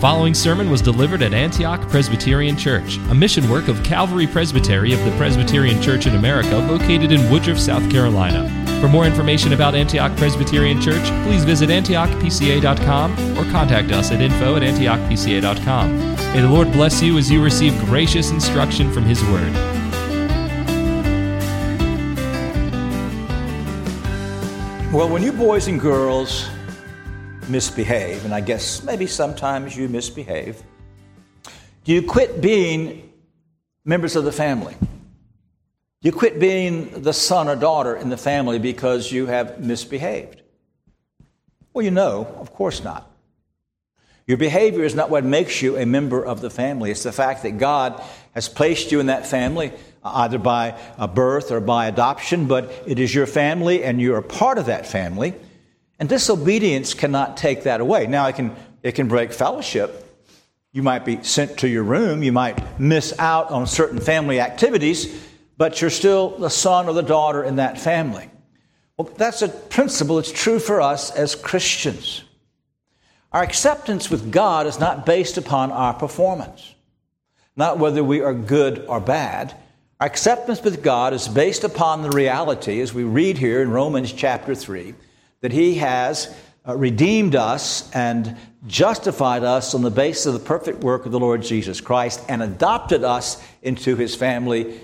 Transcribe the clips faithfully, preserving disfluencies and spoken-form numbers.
following sermon was delivered at Antioch Presbyterian Church, a mission work of Calvary Presbytery of the Presbyterian Church in America located in Woodruff, South Carolina. For more information about Antioch Presbyterian Church, please visit antioch p c a dot com or contact us at info at antioch p c a dot com. May the Lord bless you as you receive gracious instruction from His Word. Well, when you boys and girls misbehave, and I guess maybe sometimes you misbehave, do you quit being members of the family? Do you quit being the son or daughter in the family because you have misbehaved? Well, you know, of course not. Your behavior is not what makes you a member of the family. It's the fact that God has placed you in that family, either by a birth or by adoption, but it is your family and you're a part of that family. And disobedience cannot take that away. Now, it can, it can break fellowship. You might be sent to your room. You might miss out on certain family activities, but you're still the son or the daughter in that family. Well, that's a principle that's true for us as Christians. Our acceptance with God is not based upon our performance, not whether we are good or bad. Our acceptance with God is based upon the reality, as we read here in Romans chapter three, that He has uh, redeemed us and justified us on the basis of the perfect work of the Lord Jesus Christ and adopted us into His family.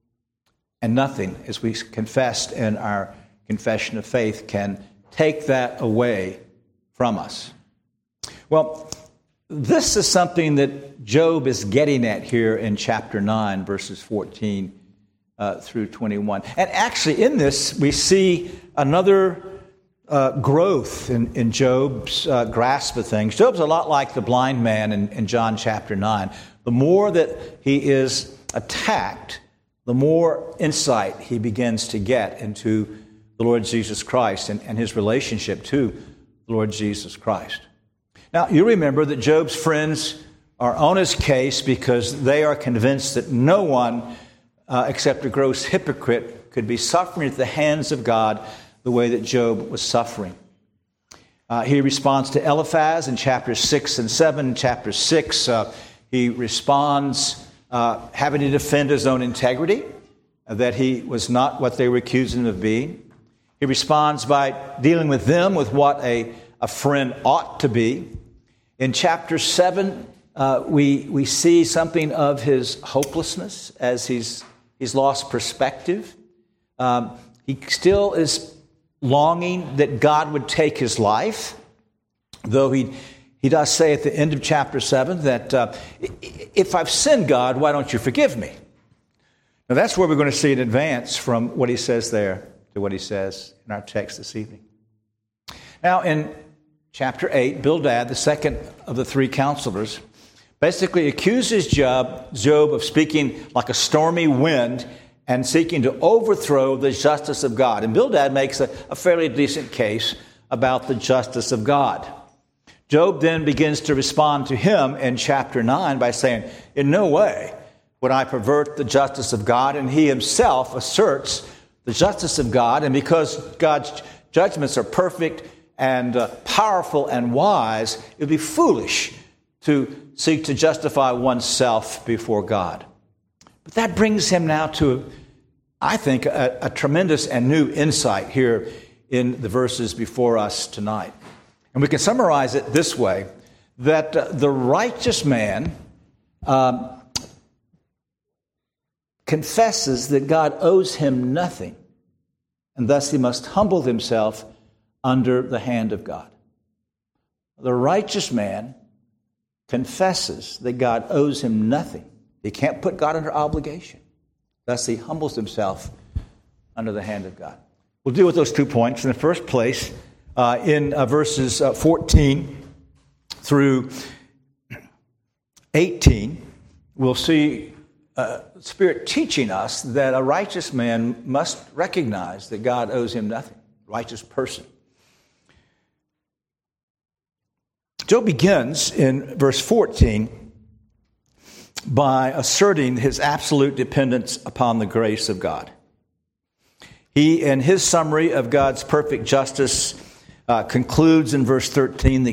And nothing, as we confessed in our confession of faith, can take that away from us. Well, this is something that Job is getting at here in chapter nine, verses fourteen uh, through twenty-one. And actually in this, we see another uh, growth in, in Job's uh, grasp of things. Job's a lot like the blind man in, in John chapter nine. The more that he is attacked, the more insight he begins to get into the Lord Jesus Christ and, and his relationship to the Lord Jesus Christ. Now, you remember that Job's friends are on his case because they are convinced that no one uh, except a gross hypocrite could be suffering at the hands of God the way that Job was suffering. Uh, he responds to Eliphaz in chapters six and seven. In chapter six, uh, he responds uh, having to defend his own integrity, uh, that he was not what they were accusing him of being. He responds by dealing with them with what a, a friend ought to be. In chapter seven, uh, we we see something of his hopelessness as he's he's lost perspective. Um, he still is longing that God would take his life, though he he does say at the end of chapter seven that uh, if I've sinned, God, why don't you forgive me? Now that's where we're going to see an advance from what he says there to what he says in our text this evening. Now in chapter eight, Bildad, the second of the three counselors, basically accuses Job, Job of speaking like a stormy wind and seeking to overthrow the justice of God. And Bildad makes a, a fairly decent case about the justice of God. Job then begins to respond to him in chapter nine by saying, in no way would I pervert the justice of God. And he himself asserts the justice of God. And because God's judgments are perfect and uh, powerful and wise, it would be foolish to seek to justify oneself before God. But that brings him now to, I think, a, a tremendous and new insight here in the verses before us tonight. And we can summarize it this way, that uh, the righteous man um, confesses that God owes him nothing, and thus he must humble himself under the hand of God. The righteous man confesses that God owes him nothing. He can't put God under obligation. Thus he humbles himself under the hand of God. We'll deal with those two points. In the first place, uh, in uh, verses uh, fourteen through eighteen, we'll see uh, Spirit teaching us that a righteous man must recognize that God owes him nothing. Righteous person. Job begins in verse fourteen by asserting his absolute dependence upon the grace of God. He, in his summary of God's perfect justice, uh, concludes in verse thirteen that,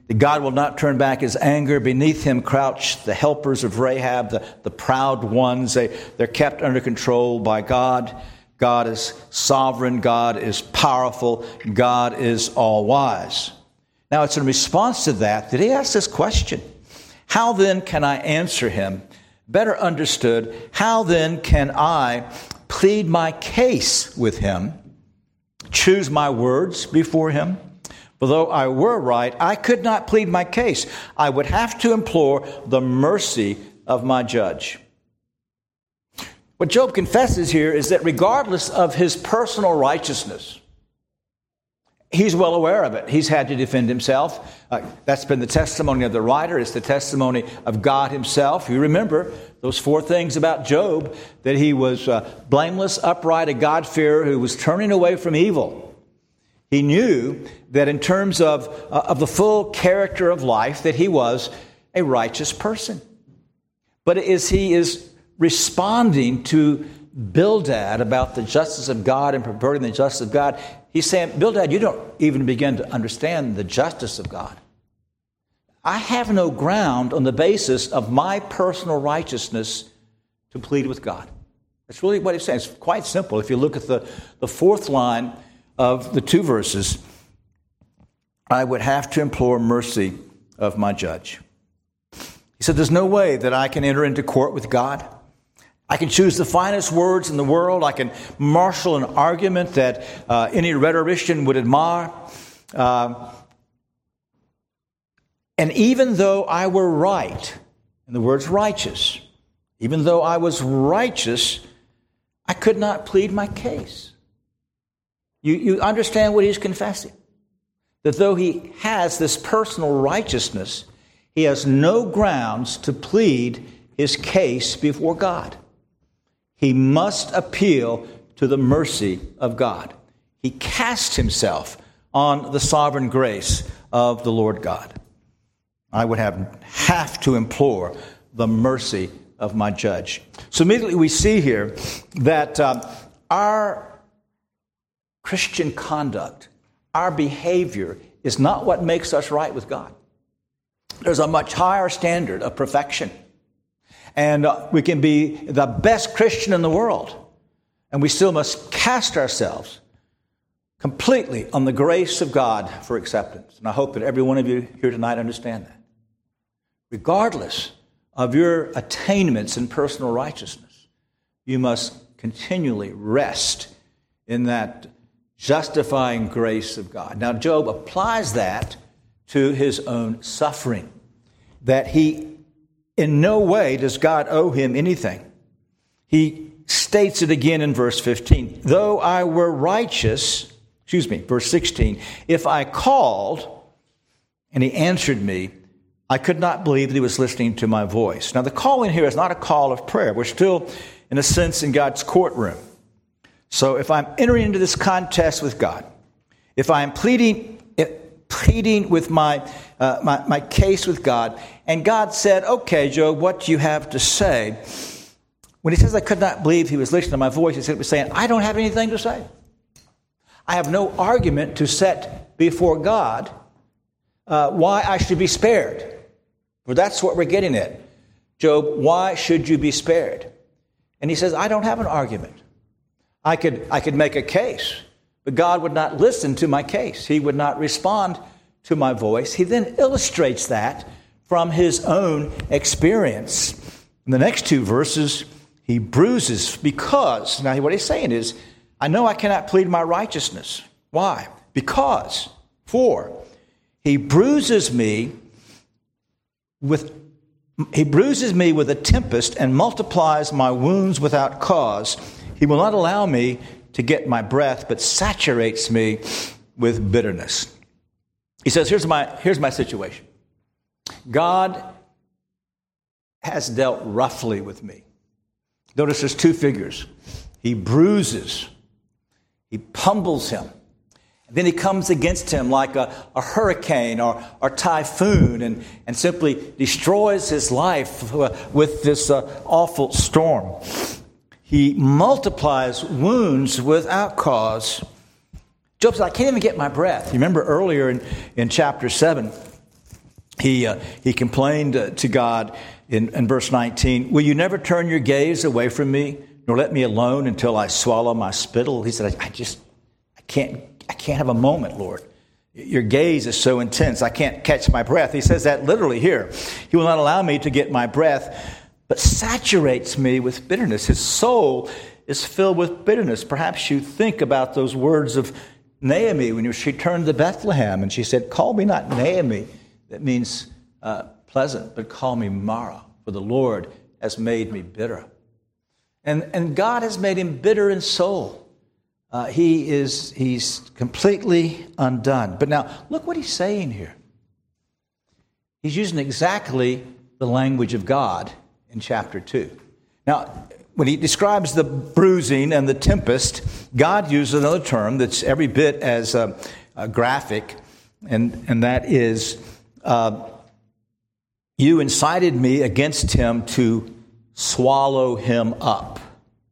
that God will not turn back his anger. Beneath him crouch the helpers of Rahab, the, the proud ones. They, they're kept under control by God. God is sovereign. God is powerful. God is all-wise. Now, it's in response to that that he asks this question. How then can I answer him? Better understood, how then can I plead my case with him, choose my words before him? For though I were right, I could not plead my case. I would have to implore the mercy of my judge. What Job confesses here is that regardless of his personal righteousness, he's well aware of it. He's had to defend himself. Uh, that's been the testimony of the writer. It's the testimony of God himself. You remember those four things about Job, that he was uh, blameless, upright, a God-fearer who was turning away from evil. He knew that in terms of, uh, of the full character of life, that he was a righteous person. But as he is responding to Bildad about the justice of God and perverting the justice of God, he's saying, Bildad, you don't even begin to understand the justice of God. I have no ground on the basis of my personal righteousness to plead with God. That's really what he's saying. It's quite simple. If you look at the, the fourth line of the two verses, I would have to implore mercy of my judge. He said, there's no way that I can enter into court with God. I can choose the finest words in the world. I can marshal an argument that uh, any rhetorician would admire. Uh, and even though I were right, in the words righteous, even though I was righteous, I could not plead my case. You, you understand what he's confessing? That though he has this personal righteousness, he has no grounds to plead his case before God. He must appeal to the mercy of God. He casts himself on the sovereign grace of the Lord God. I would have, have to implore the mercy of my judge. So immediately we see here that um, our Christian conduct, our behavior, is not what makes us right with God. There's a much higher standard of perfection. And uh, we can be the best Christian in the world, and we still must cast ourselves completely on the grace of God for acceptance. And I hope that every one of you here tonight understand that. Regardless of your attainments in personal righteousness, you must continually rest in that justifying grace of God. Now, Job applies that to his own suffering, that he in no way does God owe him anything. He states it again in verse fifteen. Though I were righteous, excuse me, verse sixteen, if I called and he answered me, I could not believe that he was listening to my voice. Now, the calling here is not a call of prayer. We're still, in a sense, in God's courtroom. So if I'm entering into this contest with God, if I'm pleading pleading with my, uh, my my case with God, and God said, okay, Job, what do you have to say? When he says I could not believe he was listening to my voice, he was saying, I don't have anything to say. I have no argument to set before God uh, why I should be spared. For that's what we're getting at. Job, why should you be spared? And he says, I don't have an argument. I could I could make a case, but God would not listen to my case. He would not respond to my voice. He then illustrates that from his own experience. In the next two verses, he bruises because, now what he's saying is, I know I cannot plead my righteousness. Why? Because, for, he bruises me with he bruises me with a tempest and multiplies my wounds without cause. He will not allow me to get my breath, but saturates me with bitterness. He says, here's my, here's my situation. God has dealt roughly with me. Notice there's two figures. He bruises. He pummels him. And then he comes against him like a, a hurricane or, or typhoon and, and simply destroys his life with this uh, awful storm. He multiplies wounds without cause. Job says, I can't even get my breath. You remember earlier in, in chapter seven, he uh, he complained uh, to God in, in verse nineteen, will you never turn your gaze away from me, nor let me alone until I swallow my spittle? He said, I, I just, I can't, I can't have a moment, Lord. Your gaze is so intense, I can't catch my breath. He says that literally here. He will not allow me to get my breath, but saturates me with bitterness. His soul is filled with bitterness. Perhaps you think about those words of Naomi when she turned to Bethlehem and she said, call me not Naomi. That means uh, pleasant, but call me Mara, for the Lord has made me bitter. And, and God has made him bitter in soul. Uh, he is he's completely undone. But now, look what he's saying here. He's using exactly the language of God in chapter two. Now, when he describes the bruising and the tempest, God uses another term that's every bit as uh, uh, graphic, and, and that is, uh, you incited me against him to swallow him up,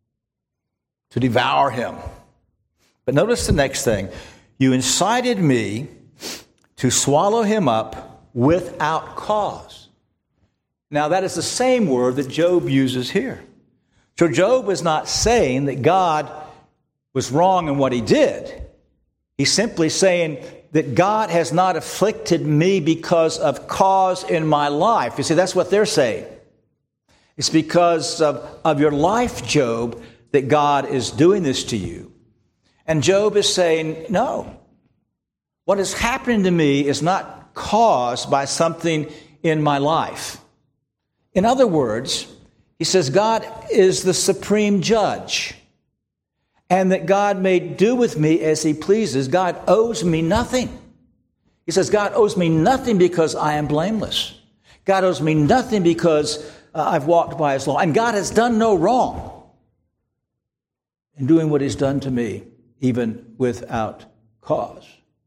to devour him. But notice the next thing. You incited me to swallow him up without cause. Now, that is the same word that Job uses here. So Job is not saying that God was wrong in what he did. He's simply saying that God has not afflicted me because of cause in my life. You see, that's what they're saying. It's because of, of your life, Job, that God is doing this to you. And Job is saying, no, what is happening to me is not caused by something in my life. In other words, he says God is the supreme judge, and that God may do with me as he pleases. God owes me nothing. He says God owes me nothing because I am blameless. God owes me nothing because uh, I've walked by his law. And God has done no wrong in doing what he's done to me, even without cause.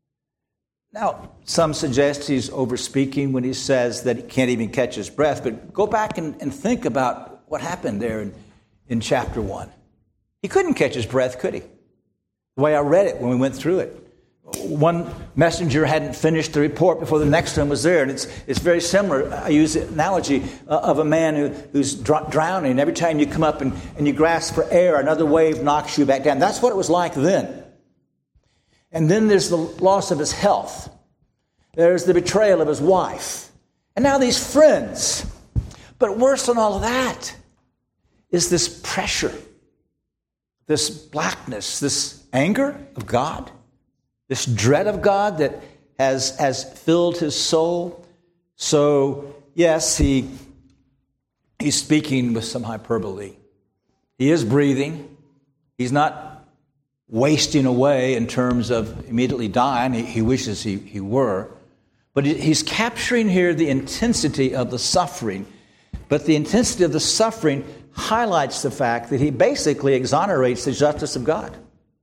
Now, some suggest he's overspeaking when he says that he can't even catch his breath, but go back and, and think about what happened there in, in chapter one. He couldn't catch his breath, could he? The way I read it when we went through it. One messenger hadn't finished the report before the next one was there, and it's it's very similar. I use the analogy uh, of a man who, who's dr- drowning. Every time you come up and, and you grasp for air, another wave knocks you back down. That's what it was like then. And then there's the loss of his health. There's the betrayal of his wife. And now these friends. But worse than all of that is this pressure, this blackness, this anger of God, this dread of God that has, has filled his soul. So, yes, he he's speaking with some hyperbole. He is breathing. He's not wasting away in terms of immediately dying. He, he wishes he, he were. But he's capturing here the intensity of the suffering. But the intensity of the suffering highlights the fact that he basically exonerates the justice of God.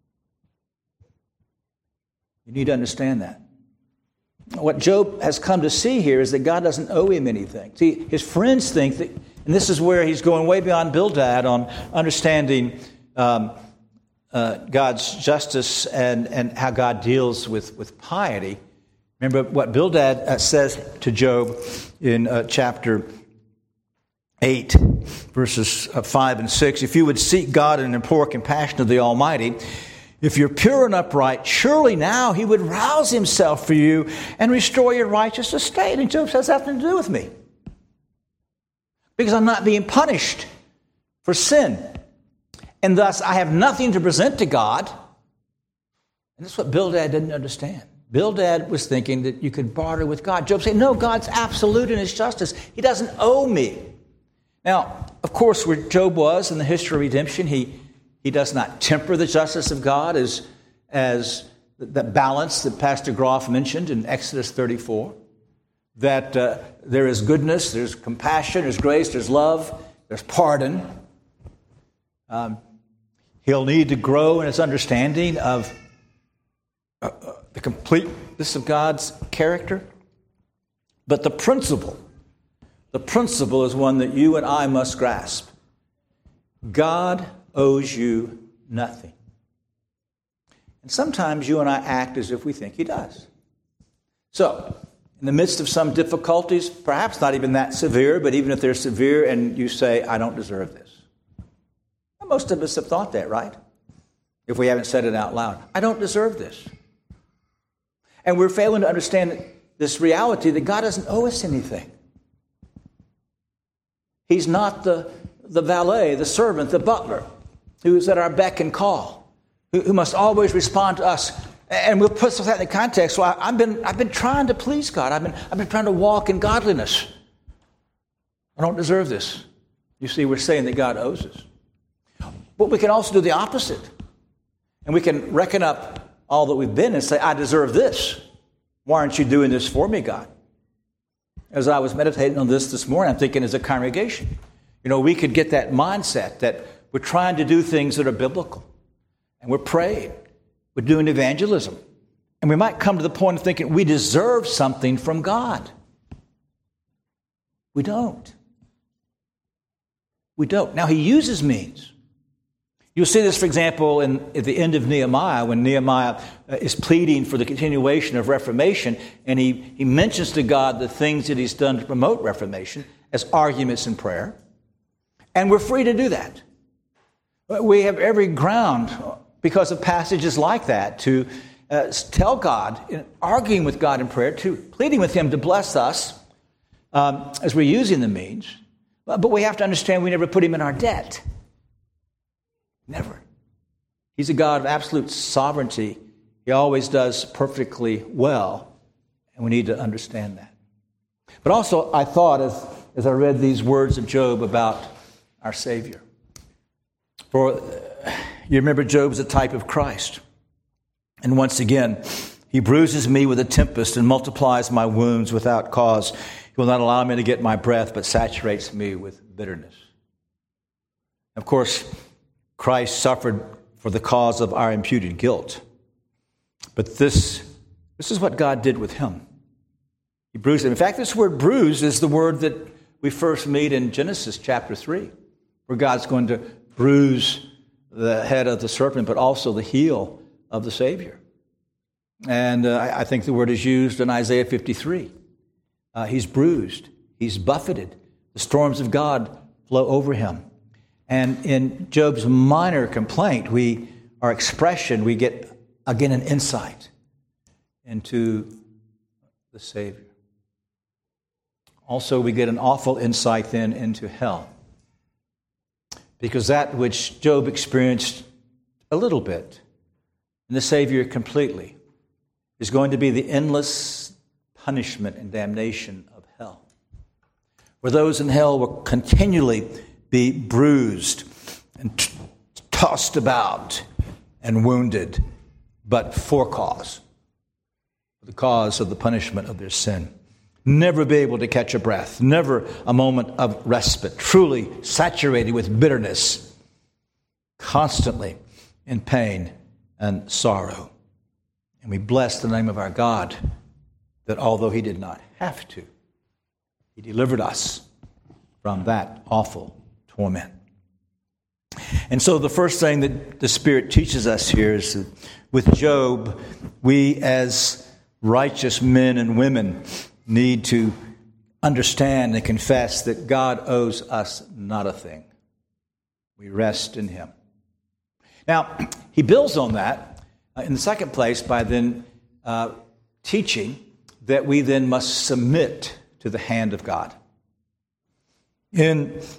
You need to understand that. What Job has come to see here is that God doesn't owe him anything. See, his friends think that, and this is where he's going way beyond Bildad on understanding um, uh, God's justice and, and how God deals with, with piety. Remember what Bildad uh, says to Job in uh, chapter eight, verses uh, five and six. If you would seek God and implore compassion of the Almighty, if you're pure and upright, surely now he would rouse himself for you and restore your righteous estate. And Job says, nothing to do with me, because I'm not being punished for sin. And thus I have nothing to present to God. And that's what Bildad didn't understand. Bildad was thinking that you could barter with God. Job said, no, God's absolute in his justice. He doesn't owe me. Now, of course, where Job was in the history of redemption, he He does not temper the justice of God as, as the balance that Pastor Groff mentioned in Exodus thirty-four, that uh, there is goodness, there's compassion, there's grace, there's love, there's pardon. Um, he'll need to grow in his understanding of uh, the completeness of God's character. But the principle, the principle is one that you and I must grasp. God owes you nothing. And sometimes you and I act as if we think he does. So, in the midst of some difficulties, perhaps not even that severe, but even if they're severe and you say, I don't deserve this. Most of us have thought that, right? If we haven't said it out loud. I don't deserve this. And we're failing to understand this reality that God doesn't owe us anything. He's not the, the valet, the servant, the butler, who's at our beck and call, who, who must always respond to us. And we'll put that in the context. Well, I've been, I've been trying to please God. I've been, I've been trying to walk in godliness. I don't deserve this. You see, we're saying that God owes us. But we can also do the opposite. And we can reckon up all that we've been and say, I deserve this. Why aren't you doing this for me, God? As I was meditating on this this morning, I'm thinking as a congregation, you know, we could get that mindset that we're trying to do things that are biblical. And we're praying. We're doing evangelism. And we might come to the point of thinking we deserve something from God. We don't. We don't. Now, he uses means. You'll see this, for example, in, at the end of Nehemiah, when Nehemiah is pleading for the continuation of Reformation, and he, he mentions to God the things that he's done to promote Reformation as arguments in prayer. And we're free to do that. We have every ground, because of passages like that, to uh, tell God, in arguing with God in prayer, to pleading with him to bless us um, as we're using the means. But we have to understand we never put him in our debt. Never. He's a God of absolute sovereignty. He always does perfectly well, and we need to understand that. But also, I thought as, as I read these words of Job about our Savior. For you remember Job's a type of Christ. And once again, he bruises me with a tempest and multiplies my wounds without cause. He will not allow me to get my breath, but saturates me with bitterness. Of course, Christ suffered for the cause of our imputed guilt. But this, this is what God did with him. He bruised him. In fact, this word bruise is the word that we first meet in Genesis chapter three, where God's going to bruise the head of the serpent, but also the heel of the Savior. And uh, I think the word is used in Isaiah fifty-three. Uh, he's bruised. He's buffeted. The storms of God flow over him. And in Job's minor complaint, we, our expression, we get, again, an insight into the Savior. Also, we get an awful insight then into hell. Because that which Job experienced a little bit, and the Savior completely, is going to be the endless punishment and damnation of hell. Where those in hell will continually be bruised and t- tossed about and wounded, but for cause, the cause of the punishment of their sin. Never be able to catch a breath, never a moment of respite, truly saturated with bitterness, constantly in pain and sorrow. And we bless the name of our God that although he did not have to, he delivered us from that awful torment. And so the first thing that the Spirit teaches us here is that with Job, we as righteous men and women need to understand and confess that God owes us not a thing. We rest in him. Now, he builds on that uh, in the second place by then uh, teaching that we then must submit to the hand of God. In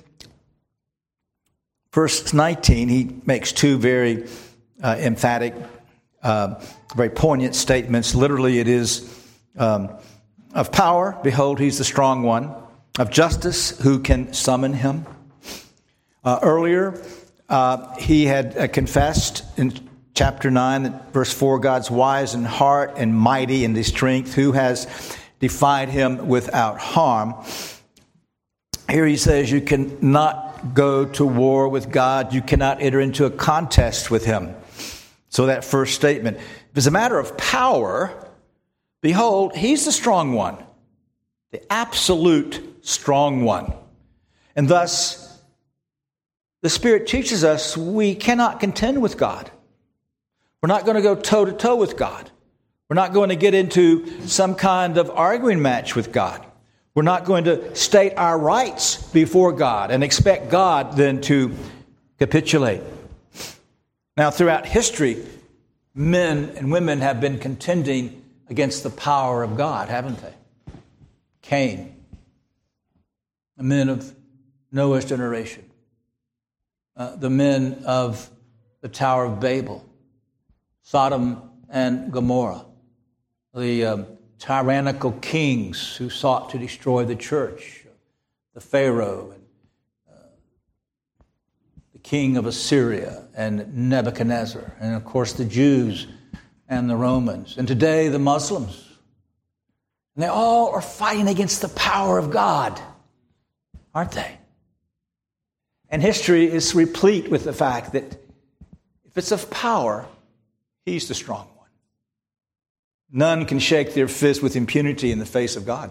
verse nineteen, he makes two very uh, emphatic, uh, very poignant statements. Literally, it is um, of power, behold, he's the strong one. Of justice, who can summon him? Uh, earlier, uh, he had uh, confessed in chapter nine, that verse four, God's wise in heart and mighty in his strength, who has defied him without harm. Here he says you cannot go to war with God. You cannot enter into a contest with him. So that first statement. If it's a matter of power, behold, he's the strong one, the absolute strong one. And thus, the Spirit teaches us we cannot contend with God. We're not going to go toe-to-toe with God. We're not going to get into some kind of arguing match with God. We're not going to state our rights before God and expect God then to capitulate. Now, throughout history, men and women have been contending against the power of God, haven't they? Cain, the men of Noah's generation, uh, the men of the Tower of Babel, Sodom and Gomorrah, the um, tyrannical kings who sought to destroy the church, the Pharaoh, and uh, the king of Assyria, and Nebuchadnezzar, and of course the Jews and the Romans, and today the Muslims. And they all are fighting against the power of God, aren't they? And history is replete with the fact that if it's of power, he's the strong one. None can shake their fist with impunity in the face of God.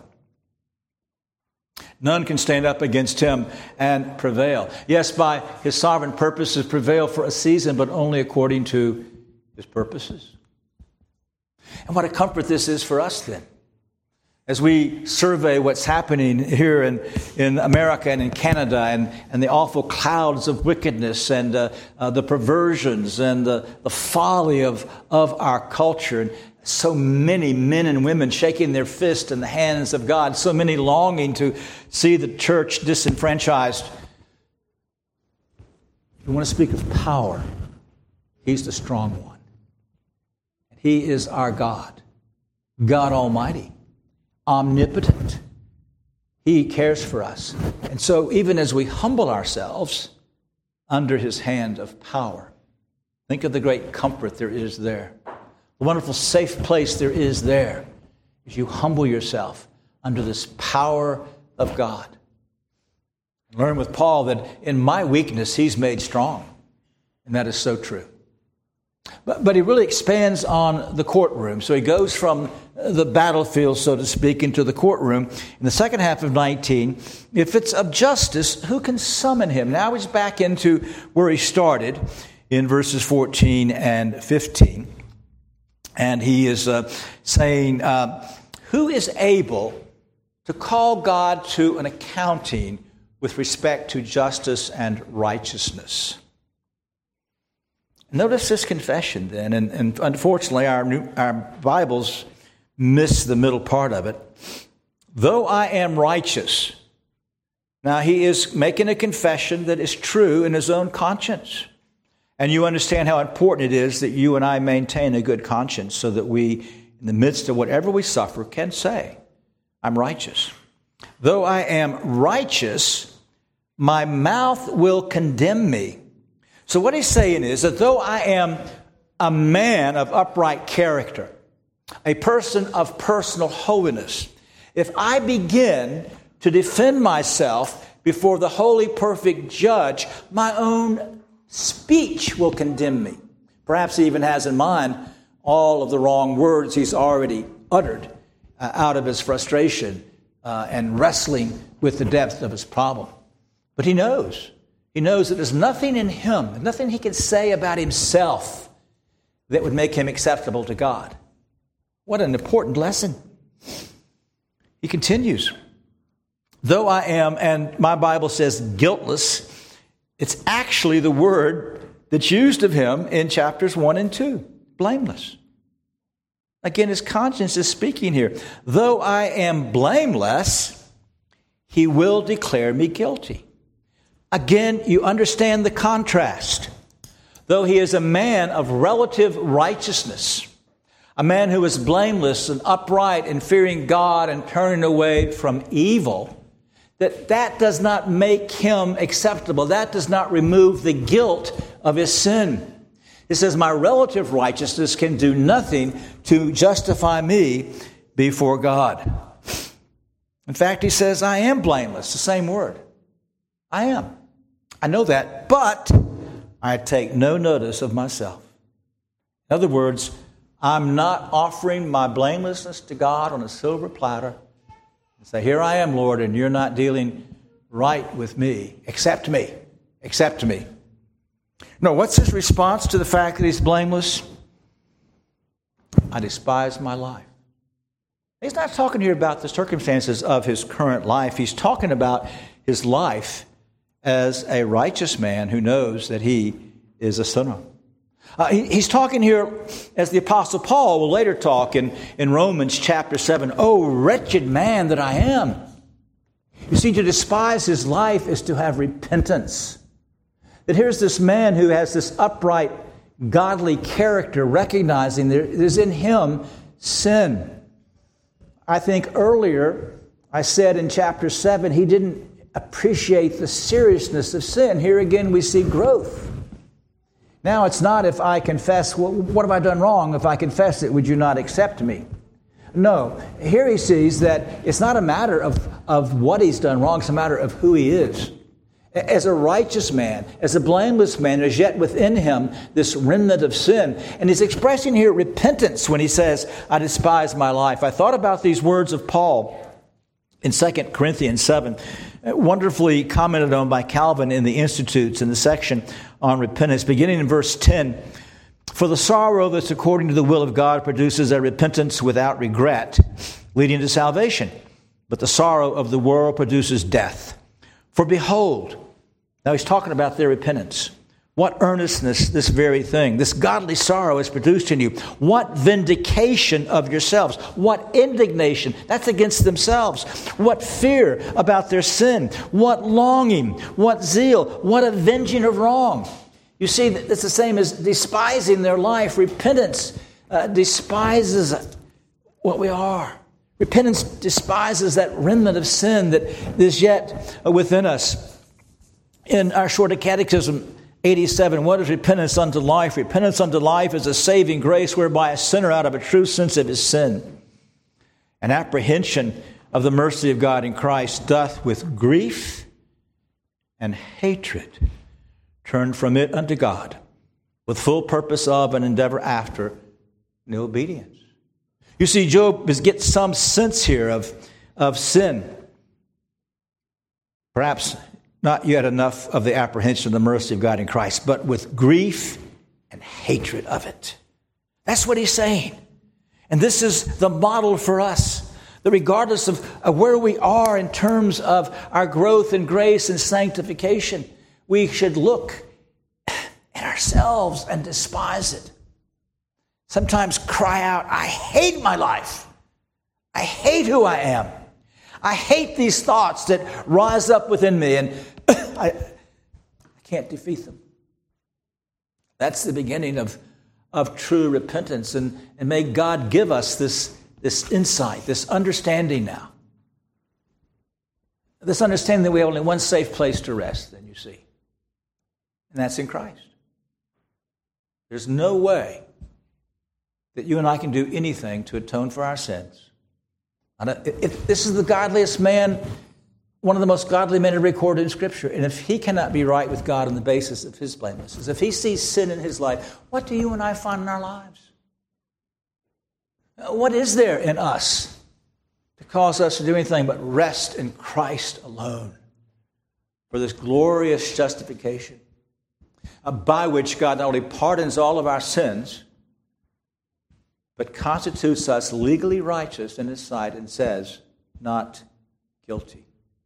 None can stand up against him and prevail. Yes, by his sovereign purposes prevail for a season, but only according to his purposes. And what a comfort this is for us then, as we survey what's happening here in, in America and in Canada, and, and the awful clouds of wickedness and uh, uh, the perversions and the, the folly of, of our culture. And so many men and women shaking their fist in the hands of God. So many longing to see the church disenfranchised. If you want to speak of power, he's the strong one. He is our God, God Almighty, omnipotent. He cares for us. And so even as we humble ourselves under his hand of power, think of the great comfort there is there. The wonderful safe place there is there as you humble yourself under this power of God. Learn with Paul that in my weakness he's made strong. And that is so true. But, but he really expands on the courtroom. So he goes from the battlefield, so to speak, into the courtroom. In the second half of nineteen, if it's of justice, who can summon him? Now he's back into where he started in verses fourteen and fifteen. And he is uh, saying, uh, who is able to call God to an accounting with respect to justice and righteousness? Notice this confession then, and, and unfortunately our, new, our Bibles miss the middle part of it. Though I am righteous. Now he is making a confession that is true in his own conscience. And you understand how important it is that you and I maintain a good conscience so that we, in the midst of whatever we suffer, can say, I'm righteous. Though I am righteous, my mouth will condemn me. So what he's saying is that though I am a man of upright character, a person of personal holiness, if I begin to defend myself before the holy, perfect judge, my own speech will condemn me. Perhaps he even has in mind all of the wrong words he's already uttered uh, out of his frustration uh, and wrestling with the depth of his problem. But he knows. He knows that there's nothing in him, nothing he can say about himself that would make him acceptable to God. What an important lesson. He continues. Though I am, and my Bible says guiltless, it's actually the word that's used of him in chapters one and two. Blameless. Again, his conscience is speaking here. Though I am blameless, he will declare me guilty. Again, you understand the contrast. Though he is a man of relative righteousness, a man who is blameless and upright and fearing God and turning away from evil, that that does not make him acceptable. That does not remove the guilt of his sin. It says, my relative righteousness can do nothing to justify me before God. In fact, he says, I am blameless. The same word. I am. I know that, but I take no notice of myself. In other words, I'm not offering my blamelessness to God on a silver platter. Say, here I am, Lord, and you're not dealing right with me. Accept me. Accept me. No, what's his response to the fact that he's blameless? I despise my life. He's not talking here about the circumstances of his current life. He's talking about his life as a righteous man who knows that he is a sinner. Uh, he, he's talking here, as the Apostle Paul will later talk in, in Romans chapter seven, "Oh, wretched man that I am." You see, to despise his life is to have repentance. That here's this man who has this upright, godly character, recognizing there is in him sin. I think earlier I said in chapter seven, he didn't appreciate the seriousness of sin. Here again we see growth. Now it's not if I confess, well, what have I done wrong? If I confess it, would you not accept me? No. Here he sees that it's not a matter of, of what he's done wrong, it's a matter of who he is. As a righteous man, as a blameless man, there's yet within him this remnant of sin. And he's expressing here repentance when he says, I despise my life. I thought about these words of Paul in Second Corinthians seven, wonderfully commented on by Calvin in the Institutes in the section on repentance, beginning in verse ten. For the sorrow that's according to the will of God produces a repentance without regret, leading to salvation. But the sorrow of the world produces death. For behold, now he's talking about their repentance. What earnestness this very thing, this godly sorrow is produced in you. What vindication of yourselves. What indignation, that's against themselves. What fear about their sin. What longing, what zeal, what avenging of wrong. You see, it's the same as despising their life. Repentance uh, despises what we are. Repentance despises that remnant of sin that is yet within us. In our shorter catechism, eighty-seven, what is repentance unto life? Repentance unto life is a saving grace whereby a sinner out of a true sense of his sin, an apprehension of the mercy of God in Christ, doth with grief and hatred turn from it unto God, with full purpose of and endeavor after new obedience. You see, Job gets some sense here of, of sin. Perhaps not yet enough of the apprehension of the mercy of God in Christ, but with grief and hatred of it. That's what he's saying. And this is the model for us, that regardless of, of where we are in terms of our growth in grace and sanctification, we should look at ourselves and despise it. Sometimes cry out, I hate my life. I hate who I am. I hate these thoughts that rise up within me, and I, I can't defeat them. That's the beginning of, of true repentance, and, and may God give us this, this insight, this understanding now. This understanding that we have only one safe place to rest, then you see, and that's in Christ. There's no way that you and I can do anything to atone for our sins. If this is the godliest man, one of the most godly men recorded in Scripture, and if he cannot be right with God on the basis of his blamelessness, if he sees sin in his life, what do you and I find in our lives? What is there in us to cause us to do anything but rest in Christ alone for this glorious justification, by which God not only pardons all of our sins, but constitutes us legally righteous in his sight and says, not guilty.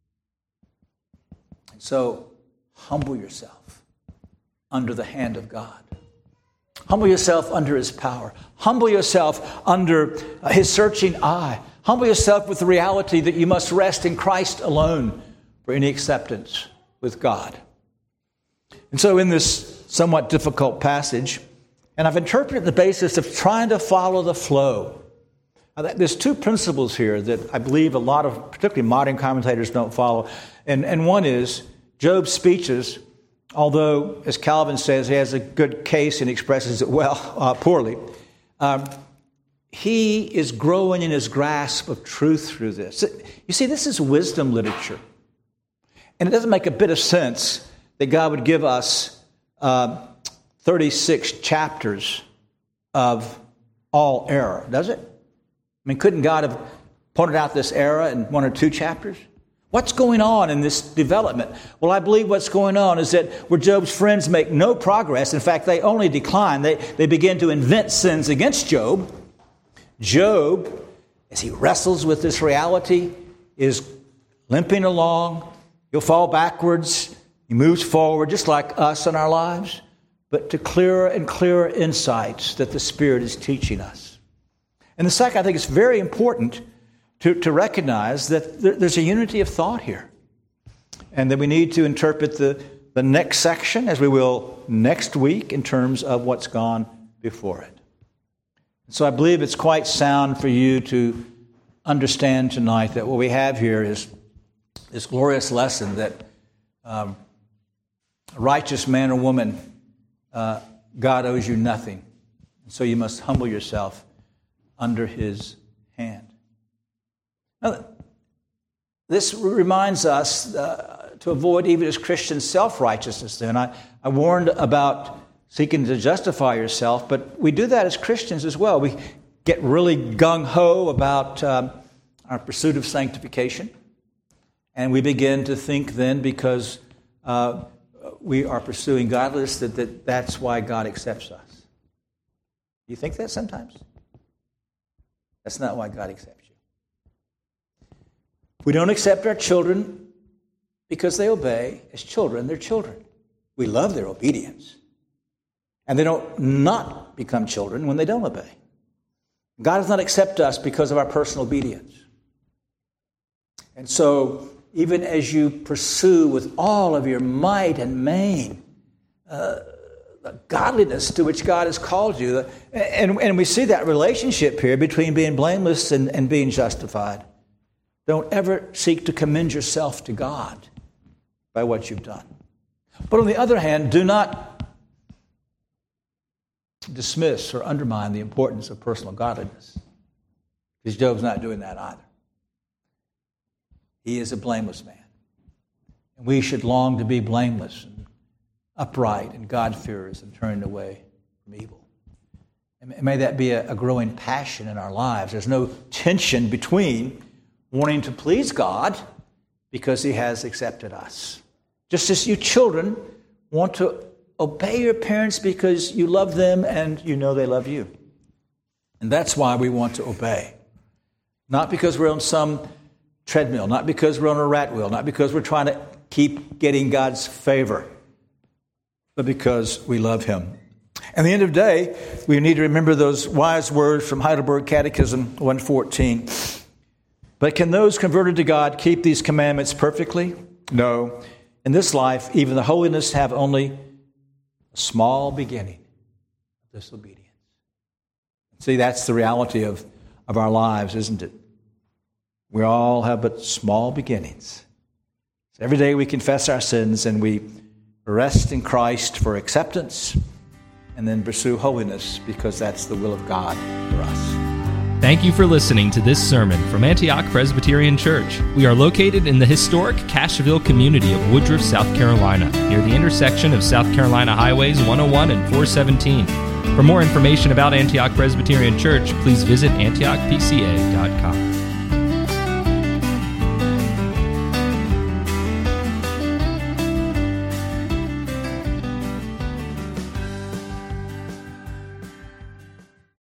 And so, humble yourself under the hand of God. Humble yourself under his power. Humble yourself under his searching eye. Humble yourself with the reality that you must rest in Christ alone for any acceptance with God. And so in this somewhat difficult passage, and I've interpreted the basis of trying to follow the flow. There's two principles here that I believe a lot of, particularly modern commentators, don't follow. And, and one is Job's speeches, although, as Calvin says, he has a good case and expresses it well, uh, poorly. Um, he is growing in his grasp of truth through this. You see, this is wisdom literature. And it doesn't make a bit of sense that God would give us uh, thirty-six chapters of all error, does it? I mean, couldn't God have pointed out this error in one or two chapters? What's going on in this development? Well, I believe what's going on is that where Job's friends make no progress, in fact, they only decline. They, they begin to invent sins against Job. Job, as he wrestles with this reality, is limping along. He'll fall backwards. He moves forward, just like us in our lives, but to clearer and clearer insights that the Spirit is teaching us. And the second, I think it's very important to, to recognize that there, there's a unity of thought here, and that we need to interpret the, the next section, as we will next week, in terms of what's gone before it. So I believe it's quite sound for you to understand tonight that what we have here is this glorious lesson that um, a righteous man or woman, uh, God owes you nothing. So you must humble yourself under His hand. Now, this reminds us uh, to avoid, even as Christians, self-righteousness. Then I, I warned about seeking to justify yourself, but we do that as Christians as well. We get really gung-ho about um, our pursuit of sanctification, and we begin to think then, because uh, we are pursuing godliness, that, that that's why God accepts us. Do you think that sometimes? That's not why God accepts you. We don't accept our children because they obey. As children, they're children. We love their obedience. And they don't not become children when they don't obey. God does not accept us because of our personal obedience. And so, even as you pursue with all of your might and main uh, the godliness to which God has called you, and, and we see that relationship here between being blameless and, and being justified. Don't ever seek to commend yourself to God by what you've done. But on the other hand, do not dismiss or undermine the importance of personal godliness, because Job's not doing that either. He is a blameless man. And we should long to be blameless and upright and God-fearers and turning away from evil. And may that be a, a growing passion in our lives. There's no tension between wanting to please God because He has accepted us. Just as you children want to obey your parents because you love them and you know they love you. And that's why we want to obey. Not because we're on some treadmill, not because we're on a rat wheel, not because we're trying to keep getting God's favor, but because we love Him. At the end of the day, we need to remember those wise words from Heidelberg Catechism one fourteen. But can those converted to God keep these commandments perfectly? No. In this life, even the holiness have only a small beginning of disobedience. See, that's the reality of, of our lives, isn't it? We all have but small beginnings. So every day we confess our sins and we rest in Christ for acceptance and then pursue holiness because that's the will of God for us. Thank you for listening to this sermon from Antioch Presbyterian Church. We are located in the historic Cashville community of Woodruff, South Carolina, near the intersection of South Carolina Highways one oh one and four seventeen. For more information about Antioch Presbyterian Church, please visit antioch p c a dot com.